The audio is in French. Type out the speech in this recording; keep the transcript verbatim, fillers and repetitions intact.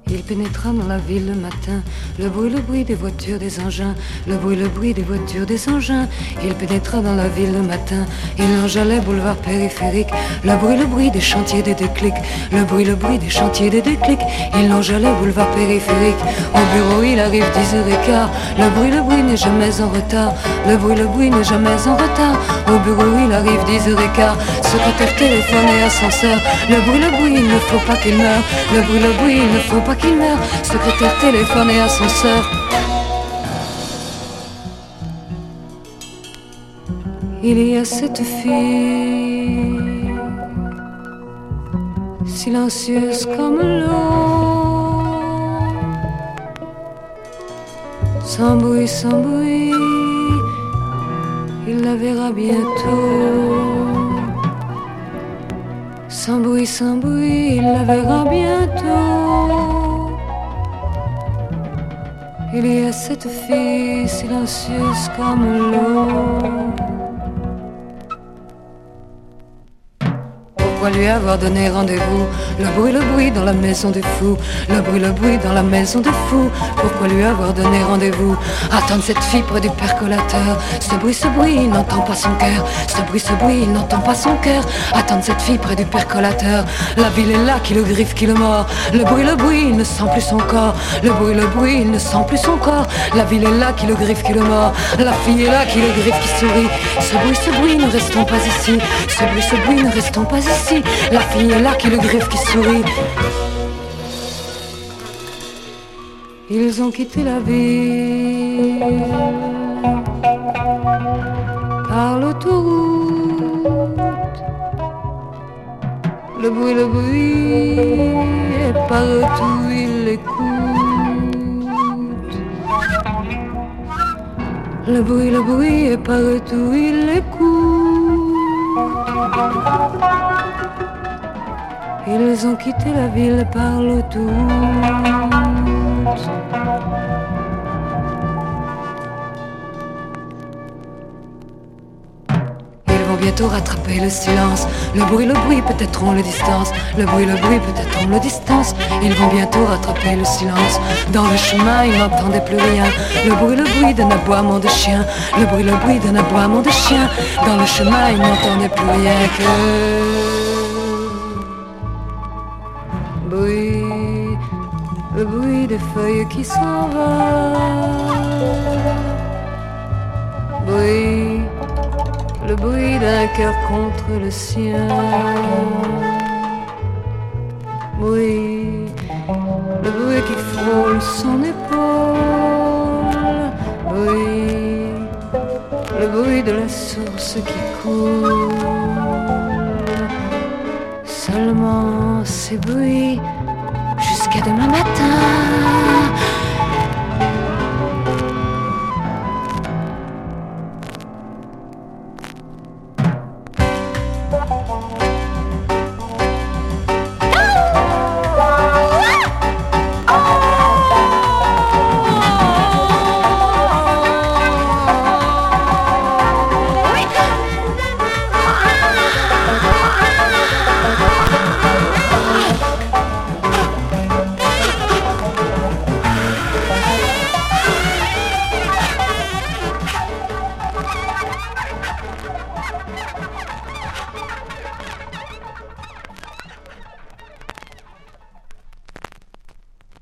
Il pénétra dans la ville le matin, le bruit, le bruit des voitures, des engins, le bruit, le bruit des voitures, des engins. Il pénétra dans la ville le matin, il enjalait boulevard périphérique, le bruit, le bruit des chantiers, des déclics, le bruit, le bruit des chantiers, des déclics. Il enjalait boulevard périphérique, au bureau il arrive dix heures quinze, le bruit, le bruit n'est jamais en retard, le bruit, le bruit n'est jamais en retard, au bureau il arrive dix heures quinze, secrétaire, téléphone et ascenseur, le bruit, le bruit, il ne faut pas qu'il meure, le bruit, le bruit, il ne faut pas qu'il meurt, secrétaire, téléphone et ascenseur. Il y a cette fille, silencieuse comme l'eau, sans bruit, sans bruit, il la verra bientôt. Sans bruit, sans bruit, il la verra bientôt. Il y a cette fille silencieuse comme l'eau. Pourquoi lui avoir donné rendez-vous? Le bruit, le bruit dans la maison des fous, le bruit, le bruit dans la maison des fous. Pourquoi lui avoir donné rendez-vous? Attendre cette fille près du percolateur. Ce bruit, ce bruit, il n'entend pas son cœur. Ce bruit, ce bruit, il n'entend pas son cœur. Attendre cette fille près du percolateur. La ville est là qui le griffe, qui le mord. Le bruit, le bruit, il ne sent plus son corps. Le bruit, le bruit, il ne sent plus son corps. La ville est là qui le griffe, qui le mord. La fille est là qui le griffe, qui sourit. Ce bruit, ce bruit, ne restons pas ici. Ce bruit, ce bruit, ne restons pas ici. La fille est là qui le griffe, qui sourit. Ils ont quitté la ville par l'autoroute. Le bruit, le bruit, et partout ils l'écoutent. Le bruit, le bruit, et partout ils l'écoutent. Ils ont quitté la ville par l'autoroute. Ils vont bientôt rattraper le silence. Le bruit, le bruit, peut-être on le distance. Le bruit, le bruit, peut-être on le distance. Ils vont bientôt rattraper le silence. Dans le chemin, ils n'entendaient plus rien. Le bruit, le bruit d'un aboiement de chien. Le bruit, le bruit d'un aboiement de chien. Dans le chemin, ils n'entendaient plus rien que... bruit, le bruit des feuilles qui s'envolent. Bruit, le bruit d'un cœur contre le sien. Bruit, le bruit qui frôle son épaule. Bruit, le bruit de la source qui coule. Seulement ces bruits jusqu'à demain matin.